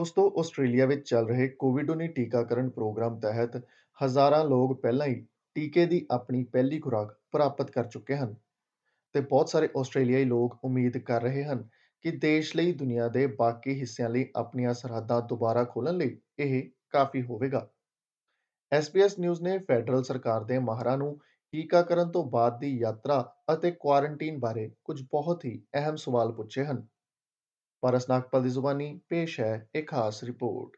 ਦੋਸਤੋ ਆਸਟ੍ਰੇਲੀਆ ਵਿੱਚ ਚੱਲ ਰਹੇ ਕੋਵਿਡ-19 ਟੀਕਾਕਰਨ ਪ੍ਰੋਗਰਾਮ ਤਹਿਤ ਹਜ਼ਾਰਾਂ ਲੋਕ ਪਹਿਲਾਂ ਹੀ ਟੀਕੇ ਦੀ ਆਪਣੀ ਪਹਿਲੀ ਖੁਰਾਕ ਪ੍ਰਾਪਤ ਕਰ ਚੁੱਕੇ ਹਨ ਤੇ ਬਹੁਤ ਸਾਰੇ ਆਸਟ੍ਰੇਲੀਆਈ ਲੋਕ ਉਮੀਦ ਕਰ ਰਹੇ ਹਨ ਕਿ ਦੇਸ਼ ਲਈ ਦੁਨੀਆ ਦੇ ਬਾਕੀ ਹਿੱਸਿਆਂ ਲਈ ਆਪਣੀਆਂ ਸਰਹੱਦਾਂ ਦੁਬਾਰਾ ਖੋਲ੍ਹਣ ਲਈ ਇਹ ਕਾਫੀ ਹੋਵੇਗਾ। SBS ਨਿਊਜ਼ ਨੇ ਫੈਡਰਲ ਸਰਕਾਰ ਦੇ ਮਾਹਰਾਂ ਨੂੰ ਟੀਕਾਕਰਨ ਤੋਂ ਬਾਅਦ ਦੀ ਯਾਤਰਾ ਅਤੇ ਕੁਆਰੰਟੀਨ ਬਾਰੇ ਕੁਝ ਬਹੁਤ ਹੀ ਅਹਿਮ ਸਵਾਲ ਪੁੱਛੇ ਹਨ। ਪਾਰਸ ਨਾਗਪਾਲ ਦੀ ਜ਼ੁਬਾਨੀ ਪੇਸ਼ ਹੈ ਇੱਕ ਖਾਸ ਰਿਪੋਰਟ।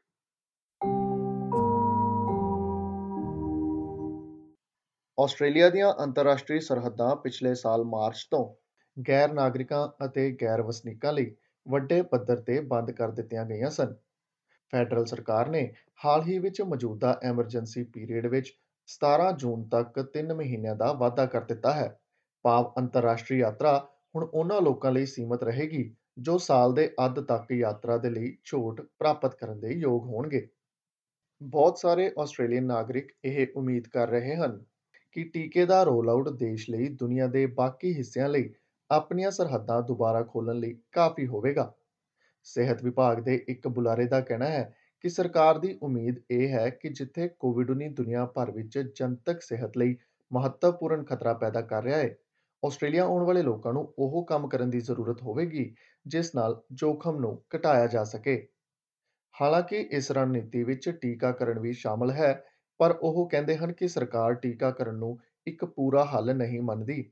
ਆਸਟ੍ਰੇਲੀਆ ਦੀਆਂ ਅੰਤਰਰਾਸ਼ਟਰੀ ਸਰਹੱਦਾਂ ਪਿਛਲੇ ਸਾਲ ਮਾਰਚ ਤੋਂ ਗੈਰ ਨਾਗਰਿਕਾਂ ਅਤੇ ਗੈਰ ਵਸਨੀਕਾਂ ਲਈ ਵੱਡੇ ਪੱਧਰ ਤੇ ਬੰਦ ਕਰ ਦਿੱਤੀਆਂ ਗਈਆਂ ਸਨ। ਫੈਡਰਲ ਸਰਕਾਰ ਨੇ ਹਾਲ ਹੀ ਵਿੱਚ ਮੌਜੂਦਾ ਐਮਰਜੈਂਸੀ ਪੀਰੀਅਡ ਵਿੱਚ 17 ਜੂਨ ਤੱਕ 3 ਮਹੀਨਿਆਂ ਦਾ ਵਾਧਾ ਕਰ ਦਿੱਤਾ ਹੈ। ਭਾਵ ਅੰਤਰਰਾਸ਼ਟਰੀ ਯਾਤਰਾ ਹੁਣ ਉਹਨਾਂ ਲੋਕਾਂ ਲਈ ਸੀਮਤ ਰਹੇਗੀ ਜੋ ਸਾਲ ਦੇ ਅੱਧ ਤੱਕ ਯਾਤਰਾ ਦੇ ਲਈ ਛੋਟ ਪ੍ਰਾਪਤ ਕਰਨ ਦੇ ਯੋਗ ਹੋਣਗੇ। ਬਹੁਤ ਸਾਰੇ ਆਸਟ੍ਰੇਲੀਅਨ ਨਾਗਰਿਕ ਇਹ ਉਮੀਦ ਕਰ ਰਹੇ ਹਨ ਕਿ ਟੀਕੇ ਦਾ ਰੋਲ ਆਊਟ ਦੇਸ਼ ਲਈ ਦੁਨੀਆ ਦੇ ਬਾਕੀ ਹਿੱਸਿਆਂ ਲਈ ਆਪਣੀਆਂ ਸਰਹੱਦਾਂ ਦੁਬਾਰਾ ਖੋਲ੍ਹਣ ਲਈ ਕਾਫੀ ਹੋਵੇਗਾ। ਸਿਹਤ ਵਿਭਾਗ ਦੇ ਇੱਕ ਬੁਲਾਰੇ ਦਾ ਕਹਿਣਾ ਹੈ ਕਿ ਸਰਕਾਰ ਦੀ ਉਮੀਦ ਇਹ ਹੈ ਕਿ ਜਿੱਥੇ ਕੋਵਿਡ-19 ਦੁਨੀਆ ਭਰ ਵਿੱਚ ਜਨਤਕ ਸਿਹਤ ਲਈ ਮਹੱਤਵਪੂਰਨ ਖਤਰਾ ਪੈਦਾ ਕਰ ਰਿਹਾ ਹੈ, ਆਸਟ੍ਰੇਲੀਆ ਆਉਣ ਵਾਲੇ ਲੋਕਾਂ ਨੂੰ ਉਹ ਕੰਮ ਕਰਨ ਦੀ ਜ਼ਰੂਰਤ ਹੋਵੇਗੀ ਜਿਸ ਨਾਲ ਜੋਖਮ ਨੂੰ ਘਟਾਇਆ ਜਾ ਸਕੇ। ਹਾਲਾਂਕਿ ਇਸ ਰਣਨੀਤੀ ਵਿੱਚ ਟੀਕਾਕਰਨ ਵੀ ਸ਼ਾਮਲ ਹੈ, ਪਰ ਉਹ ਕਹਿੰਦੇ ਹਨ ਕਿ ਸਰਕਾਰ ਟੀਕਾਕਰਨ ਨੂੰ ਇੱਕ ਪੂਰਾ ਹੱਲ ਨਹੀਂ ਮੰਨਦੀ।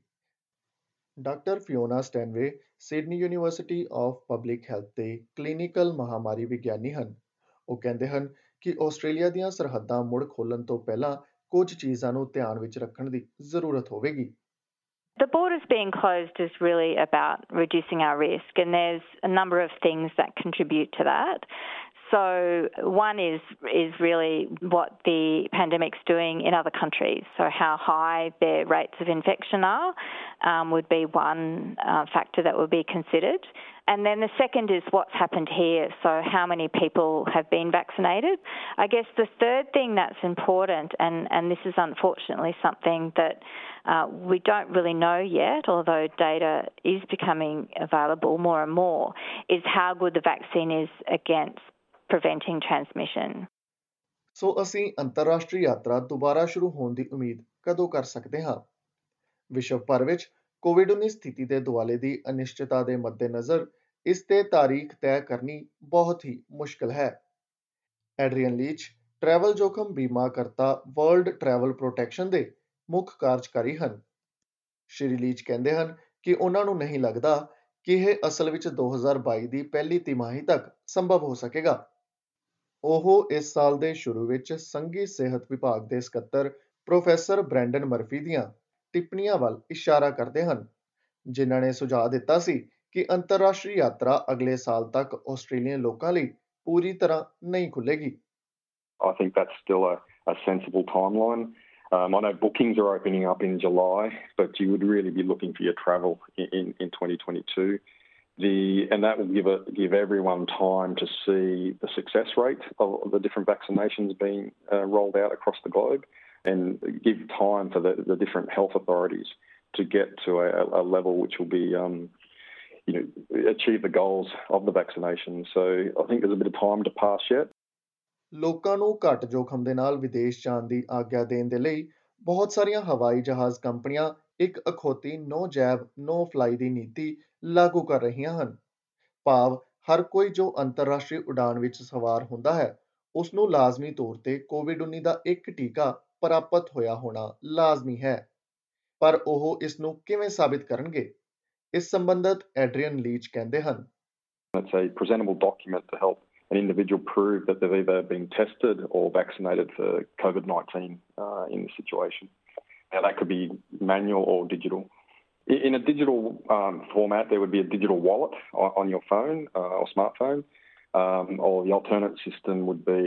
Doctor Fiona Stanway Sydney University of public health ਦੇ ਕਲੀਨਿਕਲ ਮਹਾਮਾਰੀ ਵਿਗਿਆਨੀ ਹਨ। ਉਹ ਕਹਿੰਦੇ ਹਨ ਕਿ ਆਸਟ੍ਰੇਲੀਆ ਦੀਆਂ ਸਰਹੱਦਾਂ ਮੁੜ ਖੋਲ੍ਹਣ ਤੋਂ ਪਹਿਲਾਂ ਕੁਝ ਚੀਜ਼ਾਂ ਨੂੰ ਧਿਆਨ ਵਿੱਚ ਰੱਖਣ ਦੀ ਜ਼ਰੂਰਤ ਹੋਵੇਗੀ। The borders being closed is really about reducing our risk, and there's a number of things that contribute to that. So one is really what the pandemic's doing in other countries. So how high their rates of infection are would be one factor that would be considered. And then the second is what's happened here, so how many people have been vaccinated. I guess the third thing that's important, and this is unfortunately something that we don't really know yet, although data is becoming available more and more, is how good the vaccine is against preventing transmission. ਸੋ ਅਸੀਂ ਅੰਤਰਰਾਸ਼ਟਰੀ ਯਾਤਰਾ ਦੁਬਾਰਾ ਸ਼ੁਰੂ ਹੋਣ ਦੀ ਉਮੀਦ ਕਦੋਂ ਕਰ ਸਕਦੇ ਹਾਂ? ਵਿਸ਼ਵ ਭਰ ਵਿੱਚ ਕੋਵਿਡ-19 ਸਥਿਤੀ ਦੇ ਦੁਆਲੇ ਦੀ ਅਨਿਸ਼ਚਿਤਤਾ ਦੇ ਮੱਦੇਨਜ਼ਰ ਇਸ ਤੇ ਤਾਰੀਖ ਤੈਅ ਕਰਨੀ ਬਹੁਤ ਹੀ ਮੁਸ਼ਕਲ ਹੈ। ਐਡਰੀਅਨ ਲੀਚ ਟਰੈਵਲ ਜੋਖਮ ਬੀਮਾ ਕਰਤਾ ਵਰਲਡ ਟਰੈਵਲ ਪ੍ਰੋਟੈਕਸ਼ਨ ਦੇ ਮੁੱਖ ਕਾਰਜਕਾਰੀ ਹਨ। ਸ਼੍ਰੀ ਲੀਚ ਕਹਿੰਦੇ ਹਨ ਕਿ ਉਹਨਾਂ ਨੂੰ ਨਹੀਂ ਲੱਗਦਾ ਕਿ ਇਹ ਅਸਲ ਵਿੱਚ 2022 ਦੀ ਪਹਿਲੀ ਤਿਮਾਹੀ ਤੱਕ ਸੰਭਵ ਹੋ ਸਕੇਗਾ। ਉਹ ਇਸ ਸਾਲ ਦੇ ਸ਼ੁਰੂ ਵਿੱਚ ਸੰਘੀ ਸਿਹਤ ਵਿਭਾਗ ਦੇ ਸਕੱਤਰ ਪ੍ਰੋਫੈਸਰ ਬ੍ਰੈਂਡਨ ਮਰਫੀ ਦੀਆਂ ਟਿੱਪਣੀਆਂ ਵੱਲ ਇਸ਼ਾਰਾ ਕਰਦੇ ਹਨ, ਜਿਨ੍ਹਾਂ ਨੇ ਸੁਝਾਅ ਦਿੱਤਾ ਸੀ ਕਿ ਅੰਤਰਰਾਸ਼ਟਰੀ ਯਾਤਰਾ ਅਗਲੇ ਸਾਲ ਤੱਕ ਆਸਟ੍ਰੇਲੀਅਨ ਲੋਕਾਂ ਲਈ ਪੂਰੀ ਤਰ੍ਹਾਂ ਨਹੀਂ ਖੁੱਲ੍ਹੇਗੀ। I think that's still a sensible timeline. I know bookings are opening up in July, but you would really be looking for your travel in 2022. And that will give everyone time to see the success rate of the different vaccinations being rolled out across the globe, and give time for the different health authorities to get to a level which will be, achieve the goals of the vaccination. So I think there's a bit of time to pass yet. ਲੋਕਾਂ ਨੂੰ ਘੱਟ ਜੋਖਮ ਦੇ ਨਾਲ ਵਿਦੇਸ਼ ਜਾਣ ਦੀ ਆਗਿਆ ਦੇਣ ਦੇ ਲਈ ਬਹੁਤ ਸਾਰੀਆਂ ਹਵਾਈ ਜਹਾਜ਼ ਕੰਪਨੀਆਂ ਇੱਕ ਅਖੌਤੀ ਨੋ ਜੈਬ ਨੋ ਫਲਾਈ ਦੀ ਨੀਤੀ ਲਾਗੂ ਕਰ ਰਹੀਆਂ ਹਨ। ਭਾਵ ਹਰ ਕੋਈ ਜੋ ਅੰਤਰਰਾਸ਼ਟਰੀ ਉਡਾਨ ਵਿੱਚ ਸਵਾਰ ਹੁੰਦਾ ਹੈ, ਉਸ ਨੂੰ ਲਾਜ਼ਮੀ ਤੌਰ ਤੇ ਕੋਵਿਡ-19 ਦਾ ਇੱਕ ਟੀਕਾ ਪ੍ਰਾਪਤ ਹੋਇਆ ਹੋਣਾ ਲਾਜ਼ਮੀ ਹੈ। ਪਰ ਉਹ ਇਸ ਨੂੰ ਕਿਵੇਂ ਸਾਬਿਤ ਕਰਨਗੇ? ਇਸ ਸੰਬੰਧਤ ਐਡਰੀਅਨ ਲੀਚ ਕਹਿੰਦੇ ਹਨ, It's a presentable document to help an individual prove that they've either been tested or vaccinated for COVID-19 in this situation. Now, that could be manual or digital. In a digital format, there would be a digital wallet on your phone or smartphone, or the alternate system would be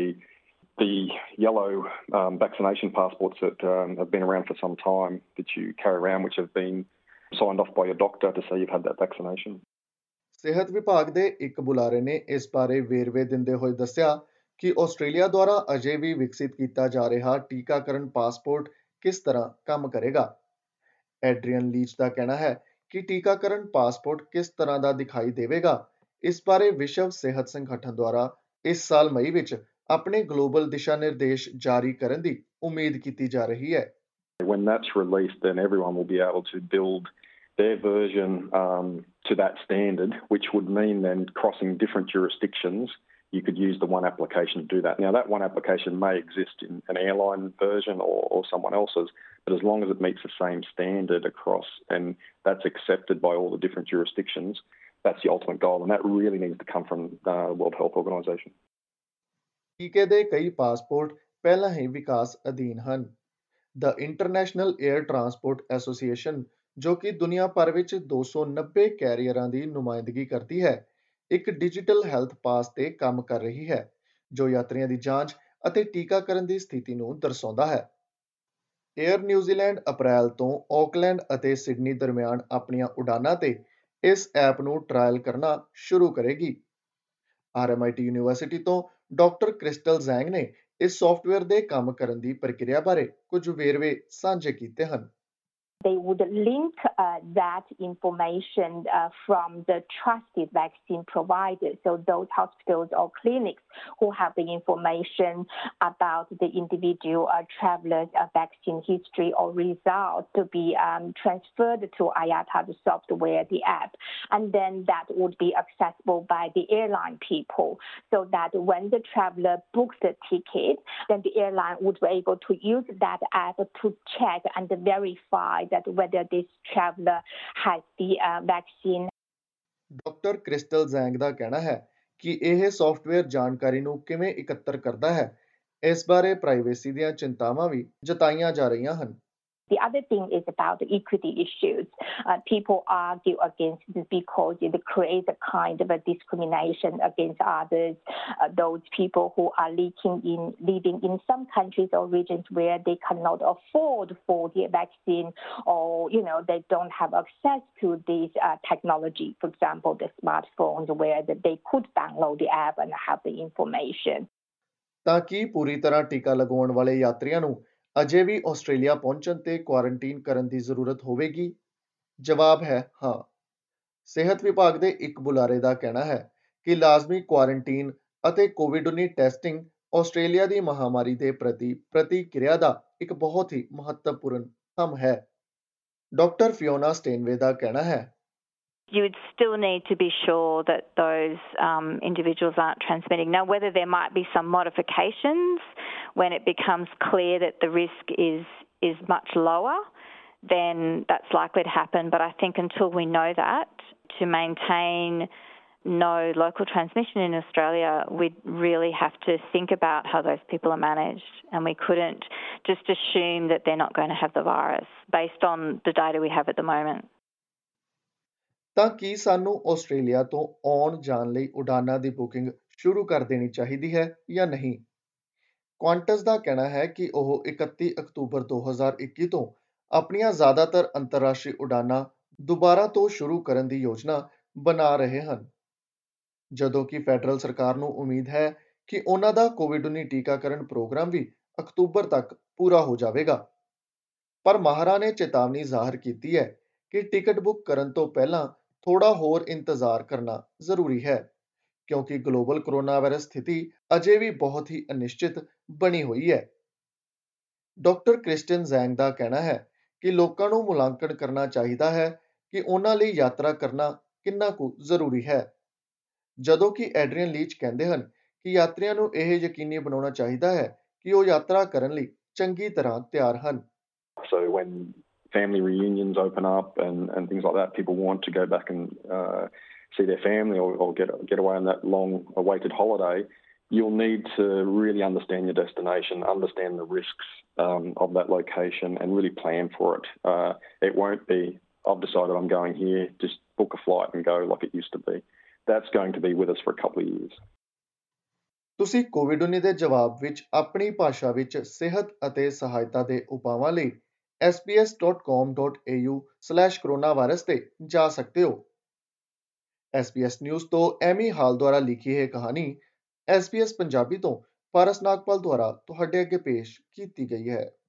the yellow vaccination passports that have been around for some time that you carry around, which have been signed off by your doctor to say you've had that vaccination. ਸਿਹਤ ਵਿਭਾਗ ਦੇ ਇੱਕ ਬੁਲਾਰੇ ਨੇ ਇਸ ਬਾਰੇ ਵੇਰਵੇ ਦਿੰਦੇ ਹੋਏ ਦੱਸਿਆ ਕਿ ਆਸਟ੍ਰੇਲੀਆ ਦੁਆਰਾ ਅਜੇ ਵੀ ਵਿਕਸਿਤ ਕੀਤਾ ਜਾ ਰਿਹਾ ਟੀਕਾਕਰਨ ਪਾਸਪੋਰਟ ਕਿਸ ਤਰ੍ਹਾਂ ਕੰਮ ਕਰੇਗਾ। ਐਡਰੀਅਨ ਲੀਚ ਦਾ ਕਹਿਣਾ ਹੈ ਕਿ ਟੀਕਾਕਰਨ ਪਾਸਪੋਰਟ ਕਿਸ ਤਰ੍ਹਾਂ ਦਾ ਦਿਖਾਈ ਦੇਵੇਗਾ, ਇਸ ਬਾਰੇ ਵਿਸ਼ਵ ਸਿਹਤ ਸੰਗਠਨ ਦੁਆਰਾ ਇਸ ਸਾਲ ਮਈ ਵਿੱਚ ਆਪਣੇ ਗਲੋਬਲ ਦਿਸ਼ਾ ਨਿਰਦੇਸ਼ ਜਾਰੀ ਕਰਨ ਦੀ ਉਮੀਦ ਕੀਤੀ ਜਾ ਰਹੀ ਹੈ। When that's released, then everyone will be able to build their version to that standard, which would mean then crossing different jurisdictions, you could use the one application to do that. Now, that one application may exist in an airline version or someone else's, but as long as it meets the same standard across and that's accepted by all the different jurisdictions, that's the ultimate goal, and that really needs to come from the World Health Organization. ਟੀਕੇ ਦੇ ਕਈ passport ਪਹਿਲਾਂ ਹੀ ਵਿਕਾਸ ਅਧੀਨ ਹਨ। The International Air Transport Association, ਜੋ ਕਿ ਦੁਨੀਆ ਭਰ ਵਿੱਚ 290 ਕੈਰੀਅਰਾਂ ਦੀ ਨੁਮਾਇੰਦਗੀ ਕਰਦੀ ਹੈ, ਇੱਕ ਡਿਜੀਟਲ ਹੈਲਥ ਪਾਸ ਤੇ ਕੰਮ ਕਰ ਰਹੀ ਹੈ, ਜੋ ਯਾਤਰੀਆਂ ਦੀ ਜਾਂਚ ਅਤੇ ਟੀਕਾਕਰਨ ਦੀ ਸਥਿਤੀ ਨੂੰ ਦਰਸਾਉਂਦਾ ਹੈ। ਏਅਰ ਨਿਊਜ਼ੀਲੈਂਡ ਅਪ੍ਰੈਲ ਤੋਂ ਆਕਲੈਂਡ ਅਤੇ ਸਿਡਨੀ ਦਰਮਿਆਨ ਆਪਣੀਆਂ ਉਡਾਨਾਂ ਤੇ ਇਸ ਐਪ ਨੂੰ ਟਰਾਇਲ ਕਰਨਾ ਸ਼ੁਰੂ ਕਰੇਗੀ। RMIT ਯੂਨੀਵਰਸਿਟੀ ਤੋਂ ਡਾਕਟਰ ਕ੍ਰਿਸਟਲ ਜ਼ੈਂਗ ਨੇ ਇਸ ਸੌਫਟਵੇਅਰ ਦੇ ਕੰਮ ਕਰਨ ਦੀ ਪ੍ਰਕਿਰਿਆ ਬਾਰੇ ਕੁਝ ਵੇਰਵੇ ਸਾਂਝੇ ਕੀਤੇ ਹਨ। They would link that information from the trusted vaccine providers. So those hospitals or clinics who have the information about the individual traveler's vaccine history or results to be transferred to IATA, the software, the app. And then that would be accessible by the airline people, so that when the traveler books the ticket, then the airline would be able to use that app to check and verify that whether this traveler has the vaccine. Doctor Crystal Zhang ਦਾ ਕਹਿਣਾ ਹੈ ਕਿ ਇਹ software ਜਾਣਕਾਰੀ ਨੂੰ ਕਿਵੇਂ ਇਕੱਤਰ ਕਰਦਾ ਹੈ, ਇਸ ਬਾਰੇ ਪ੍ਰਾਈਵੇਸੀ ਦੀਆਂ ਚਿੰਤਾਵਾਂ ਵੀ ਜਤਾਈਆਂ ਜਾ ਰਹੀਆਂ ਹਨ। The other thing is about the equity issues. People argue against this because it creates a kind of a discrimination against others. Those people who are living in some countries or regions where they cannot afford for the vaccine, or they don't have access to this technology. For example, the smartphones where they could download the app and have the information. ਤਾਂ ਕਿ ਪੂਰੀ ਤਰ੍ਹਾਂ ਟੀਕਾ ਲਗਵਾਉਣ ਵਾਲੇ ਯਾਤਰੀਆਂ ਨੂੰ ਅਜੇ ਵੀ Australia ਪਹੁੰਚਣ ਤੇ ਕੁਆਰੰਟੀਨ ਕਰਨ ਦੀ ਜ਼ਰੂਰਤ ਹੋਵੇਗੀ? ਜਵਾਬ ਹੈ ਹਾਂ। ਸਿਹਤ ਵਿਭਾਗ ਦੇ ਇੱਕ ਬੁਲਾਰੇ ਦਾ ਕਹਿਣਾ ਹੈ ਕਿ ਲਾਜ਼ਮੀ ਕੁਆਰੰਟੀਨ ਅਤੇ ਕੋਵਿਡ-19 ਟੈਸਟਿੰਗ ਆਸਟ੍ਰੇਲੀਆ ਦੀ ਮਹਾਮਾਰੀ ਦੇ ਪ੍ਰਤੀ ਪ੍ਰਤੀਕਿਰਿਆ ਦਾ ਇੱਕ ਬਹੁਤ ਹੀ ਮਹੱਤਵਪੂਰਨ ਕੰਮ ਹੈ। ਡਾਕਟਰ ਫਿਓਨਾ ਸਟੇਨਵੇ ਦਾ ਕਹਿਣਾ ਹੈ, You would still need to be sure that those individuals aren't transmitting. Now, whether there might be some modifications when it becomes clear that the risk is much lower, then that's likely to happen. But I think until we know that, to maintain no local transmission in Australia, we'd really have to think about how those people are managed. And we couldn't just assume that they're not going to have the virus based on the data we have at the moment. ਤਾਂ ਕੀ ਸਾਨੂੰ Australia ਤੋਂ ਆਉਣ ਜਾਣ ਲਈ ਉਡਾਨਾਂ ਦੀ booking ਸ਼ੁਰੂ ਕਰ ਦੇਣੀ ਚਾਹੀਦੀ ਹੈ ਜਾਂ ਨਹੀਂ? ਕੁਆਂਟਸ ਦਾ ਕਹਿਣਾ ਹੈ ਕਿ ਉਹ 31 ਅਕਤੂਬਰ 2021 ਤੋਂ ਆਪਣੀਆਂ ਜ਼ਿਆਦਾਤਰ ਅੰਤਰਰਾਸ਼ਟਰੀ ਉਡਾਨਾਂ ਦੁਬਾਰਾ ਤੋਂ ਸ਼ੁਰੂ ਕਰਨ ਦੀ ਯੋਜਨਾ ਬਣਾ ਰਹੇ ਹਨ, ਜਦੋਂ ਕਿ ਫੈਡਰਲ ਸਰਕਾਰ ਨੂੰ ਉਮੀਦ ਹੈ ਕਿ ਉਹਨਾਂ ਦਾ ਕੋਵਿਡ-19 ਟੀਕਾਕਰਨ ਪ੍ਰੋਗਰਾਮ ਵੀ ਅਕਤੂਬਰ ਤੱਕ ਪੂਰਾ ਹੋ ਜਾਵੇਗਾ। ਪਰ ਮਾਹਰਾਂ ਨੇ ਚੇਤਾਵਨੀ ਜ਼ਾਹਰ ਕੀਤੀ ਹੈ ਕਿ ਟਿਕਟ ਬੁੱਕ ਕਰਨ ਤੋਂ ਪਹਿਲਾਂ ਥੋੜਾ ਹੋਰ ਇੰਤਜ਼ਾਰ ਕਰਨਾ ਜ਼ਰੂਰੀ ਹੈ, ਕਿਉਂਕਿ ਗਲੋਬਲ ਕੋਰੋਨਾ ਵਾਇਰਸ ਸਥਿਤੀ ਅਜੇ ਵੀ ਬਹੁਤ ਹੀ ਅਨਿਸ਼ਚਿਤ ਬਣੀ ਹੋਈ ਹੈ। ਡਾਕਟਰ ਕ੍ਰਿਸਟਨ ਜ਼ੈਂਗ ਦਾ ਕਹਿਣਾ ਹੈ ਕਿ ਲੋਕਾਂ ਨੂੰ ਮੁਲਾਂਕਣ ਕਰਨਾ ਚਾਹੀਦਾ ਹੈ ਕਿ ਉਹਨਾਂ ਲਈ ਯਾਤਰਾ ਕਰਨਾ ਕਿੰਨਾ ਕੁ ਜ਼ਰੂਰੀ ਹੈ, ਜਦੋਂ ਕਿ ਐਡਰੀਅਨ ਲੀਚ ਕਹਿੰਦੇ ਹਨ ਕਿ ਯਾਤਰੀਆਂ ਨੂੰ ਇਹ ਯਕੀਨੀ ਬਣਾਉਣਾ ਚਾਹੀਦਾ ਹੈ ਕਿ ਉਹ ਯਾਤਰਾ ਕਰਨ ਲਈ ਚੰਗੀ ਤਰ੍ਹਾਂ ਤਿਆਰ ਹਨ। So when family reunions open up and things like that, people want to go back and see their family or get away on that long awaited holiday, you'll need to really understand your destination, understand the risks of that location and really plan for it. It won't be, I've decided I'm going here, just book a flight and go like it used to be. That's going to be with us for a couple of years. ਤੁਸੀਂ ਕੋਵਿਡ-19 ਦੇ ਜਵਾਬ ਵਿੱਚ ਆਪਣੀ ਭਾਸ਼ਾ ਵਿੱਚ ਸਿਹਤ ਅਤੇ ਸਹਾਇਤਾ ਦੇ ਉਪਾਵਾਂ ਲਈ sbs.com.au/coronavirus ਤੇ ਜਾ ਸਕਦੇ ਹੋ। SBS ਨਿਊਜ਼ ਤੋਂ ਐਮੀ ਹਾਲ ਦੁਆਰਾ ਲਿਖੀ ਇਹ ਕਹਾਣੀ SBS ਪੰਜਾਬੀ ਤੋਂ ਪਾਰਸ ਨਾਗਪਾਲ ਦੁਆਰਾ ਤੁਹਾਡੇ ਅੱਗੇ ਪੇਸ਼ ਕੀਤੀ ਗਈ ਹੈ।